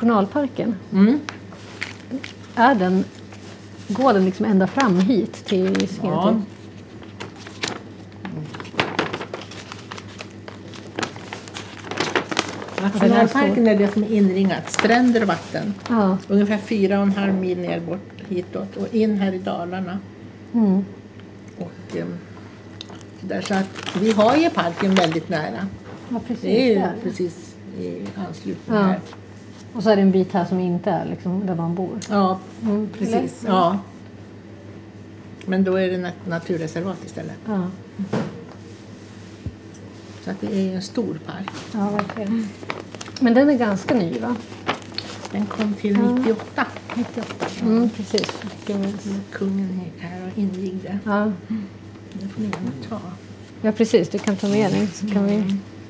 nationalparken. Går den liksom ända fram hit till Skenetid? Ja. Nationalparken är det som är inringat. Stränder och vatten. Ja. Ungefär 4,5 mil ner bort hitåt. Och in här i Dalarna. Och där, så att vi har ju parken väldigt nära. Ja, precis. Det är ju där. precis i anslutning Ja. här. Och så är det en bit här som inte är liksom där man bor. Ja, precis. Eller? Ja. Men då är det naturreservat istället. Ja, Så att det är en stor park. ja verkligen. Men den är ganska ny, va? Den kom till 98. 98. Precis. Kungen gick här och invigde. Ja. Det får ni gärna ta. Ja, precis. Du kan ta med den. Så kan vi